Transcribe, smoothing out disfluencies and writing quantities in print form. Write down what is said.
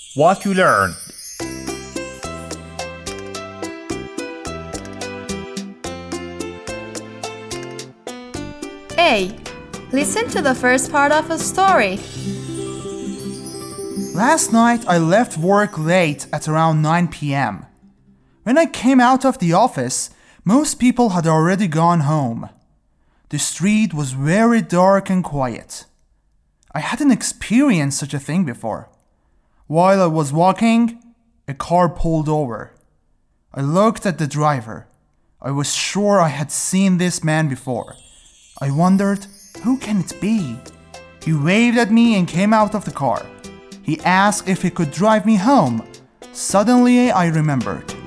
What you learned. A. Listen to the first part of a story. Last night I left work late at around 9 p.m. When I came out of the office, most people had already gone home. The street was very dark and quiet. I hadn't experienced such a thing before. While I was walking, a car pulled over. I looked at the driver. I was sure I had seen this man before. I wondered, who can it be? He waved at me and came out of the car. He asked if he could drive me home. Suddenly, I remembered.